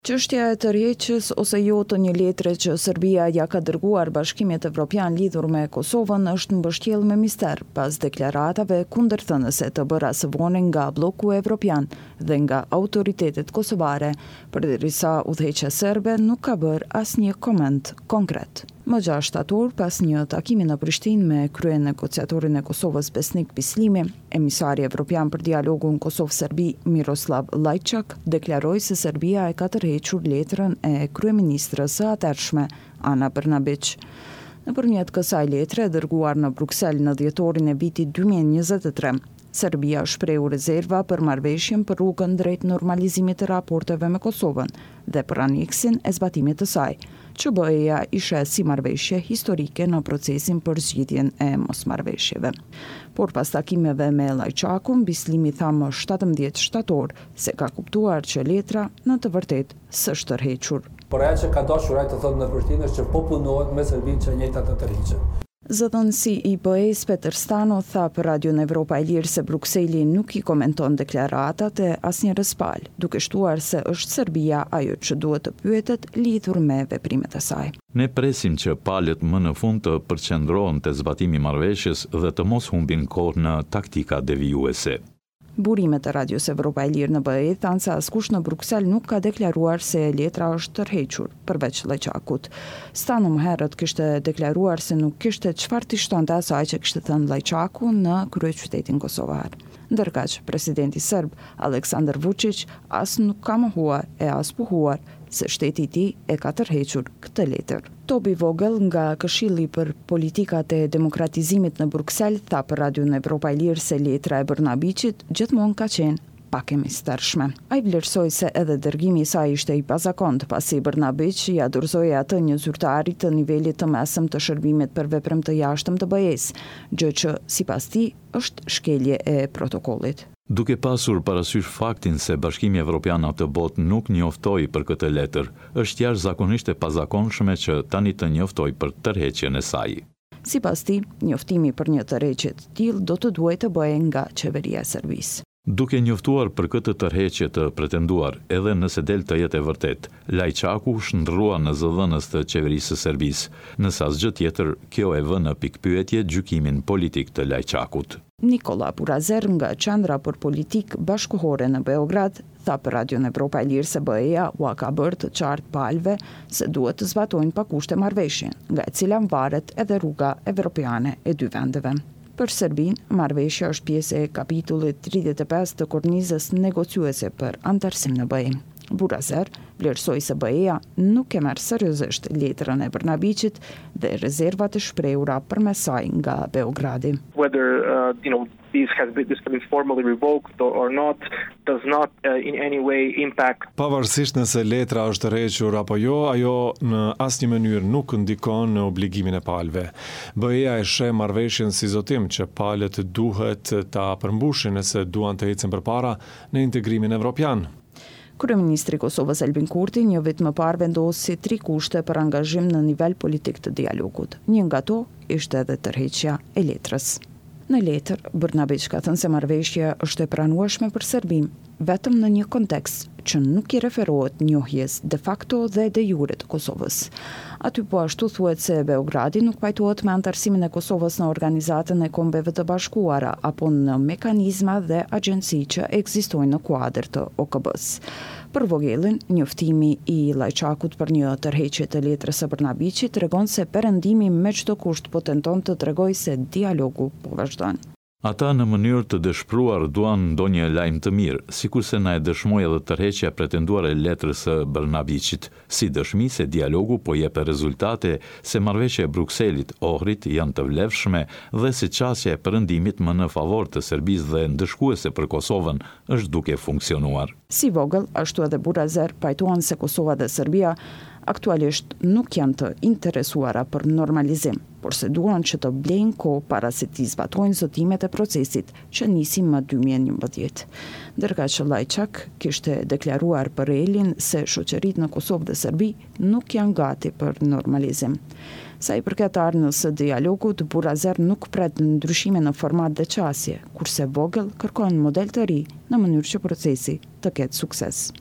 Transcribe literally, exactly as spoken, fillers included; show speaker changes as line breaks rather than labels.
Çështja e tërheqjes ose jo të një letre që Serbia ja ka dërguar Bashkimit Evropian lidhur me Kosovën është mbështjellë me mister pas deklaratave kundërthënëse të bëra së voni nga bloku evropian dhe nga autoritetet kosovare, përderisa udhëheqja serbe nuk ka bërë asnjë koment konkret. Më gjashtë shtator, pas një takimi në Prishtinë me kryenegociatorin e Kosovës Besnik Bislimi, emisari evropian për dialogun Kosovë-Serbi Miroslav Lajçak deklaroi se Serbia e ka tërhequr letrën e kryeministrës së atëhershme Ana Brnabić. Nëpërmjet kësaj letre e dërguar në Bruksel në dhjetorin e vitit dy mijë e njëzet e tre, Serbia shprehu rezerva për marrëveshjen për rrugën drejt normalizimit të raporteve me Kosovën dhe për aneksin e zbatimit të saj, që B E-ja ishe si marrëveshje historike në procesin për zgjidhjen e mosmarrëveshjeve. Por pas takimeve me Lajçakun, Bislimi tha më shtatëmbëdhjetë shtator se ka kuptuar që letra në të vërtetë s'është tërhequr.
Por ajo që ka dashur ai të thotë në Prishtinë është që po punohet me Serbinë që njëjta të tërhiqet.
Zëdhënësi i B E-s Peter Stano tha për Radion Evropa e Lirë se Brukseli nuk i komenton deklaratat e asnjërs palë, duke shtuar se është Serbia ajo që duhet të pyetet lidhur me veprimet e saj.
Ne presim që palët më në fund të përqendrohen te zbatimi i marrëveshjes dhe të mos humbin kohë në taktika devijuese.
Burimet e Radios Evropa e Lirë në B E thanë se askush në Bruksel nuk ka deklaruar se letra është tërhequr, përveç Lajçakut. Stano më herët kishte deklaruar se nuk kishte çfarë të shtonte asaj që kishte thënë Lajçaku në kryeqytetin kosovar. Ndërkaq, presidenti serb Aleksandar Vučić as nuk ka mohuar e as pohuar se shteti i tij e ka tërhequr këtë letër. Tobi Vogel nga Këshilli për Politikat e Demokratizimit në Bruksel tha për Radion Evropa e Lirë se letra e Brnabićit gjithmonë ka qenë pak e mistershme. Ai vlerësoi se edhe dërgimi i saj ishte i pazakontë, pasi Brnabić ja dorëzoi atë një zyrtari të nivelit të mesëm të shërbimit për veprëm të jashtëm të B E-s, gjë që sipas tij është shkelje e protokollit.
Duke pasur parasysh faktin se Bashkimi Evropian atë botë nuk njoftoi për këtë letër, është jashtëzakonisht e pazakonshme që tani të njoftoj për tërheqjen e saj.
Sipas tij, njoftimi për një tërheqje të tillë do të duhej të bëhej nga qeveria e Serbisë.
Duke njoftuar për këtë tërheqje të pretenduar, edhe nëse del të jetë e vërtet, Lajçaku shndrrua në zëdhënës të qeverisë së Serbisë, nëse asgjë tjetër kjo e vë në pikpyetje gjykimin politik të Lajçakut.
Nikola Burazer nga Qendra për Politikë Bashkëkohore në Beograd tha për Radion Evropa e Lirë se B E-ja ua ka bërë të qartë palëve se duhet të zbatojnë pa kushte marrëveshjen, nga e cila varet edhe rruga evropiane e dy vendeve. Për Serbinë, marrëveshja është pjesë e kapitullit tridhjetë e pesë të kornizës negociuese për antarësim në B E. Burazer vlerësoi se B E-ja nuk e merr seriozisht letrën e Brnabićit dhe rezervat e shprehura përmes saj nga Beogradi.
Whether uh, you know this has been, this has been formally revoked or, or not does not uh, in any way impact.
Pavarësisht nëse letra është tërhequr apo jo, ajo në asnjë mënyrë nuk ndikon në obligimin e palëve. B E-ja e sheh marrëveshjen si zotim që palët duhet ta përmbushin nëse duan të ecën përpara në integrimin evropian.
Kryeministri i Kosovës Albin Kurti një vit më parë vendosi tri kushte për angazhim në nivel politik të dialogut. Një nga to ishte edhe tërheqja e letrës. Në letër, Brnabić ka thënë se marrëveshja është e pranueshme për Serbinë, vetëm në një kontekst që nuk i referohet njohjes de facto dhe de jure të Kosovës. Aty po ashtu thuhet se Beogradi nuk pajtohet me antarësimin e Kosovës në Organizatën e Kombeve të Bashkuara apo në mekanizma dhe agjenci që ekzistojnë në kuadër të O K B-s. Për Vogelin, njoftimi i Lajçakut për një tërheqje të letrës së Brnabićit tregon se perëndimi me çdo kusht po tenton të tregojë se dialogu po vazhdon.
Ata në mënyrë të dëshpëruar duan ndonjë lajm të mirë, sikurse na e dëshmoi edhe tërheqja pretenduar e letrës së Brnabićit, si dëshmi se dialogu po jep rezultate, se marrëveshja e Brukselit, Ohrit janë të vlefshme dhe se qasja e perëndimit më në favor të Serbisë dhe ndëshkuese për Kosovën është duke funksionuar.
Si Vogel, ashtu edhe Burazer pajtuan se Kosova dhe Serbia aktualisht nuk janë të interesuara për normalizim, por se duan që të blejnë kohë para se t'i zbatojnë zotimet e procesit që nisi më dy mijë e njëmbëdhjetë. Ndërkaq që Lajçak kishte deklaruar për Elin se shoqëritë në Kosovë dhe Serbi nuk janë gati për normalizim. Sa i përket ardhmës së dialogut, Burazer nuk pret ndryshime në format dhe qasje, kurse Vogel kërkon model të ri në mënyrë që procesi të ketë sukses.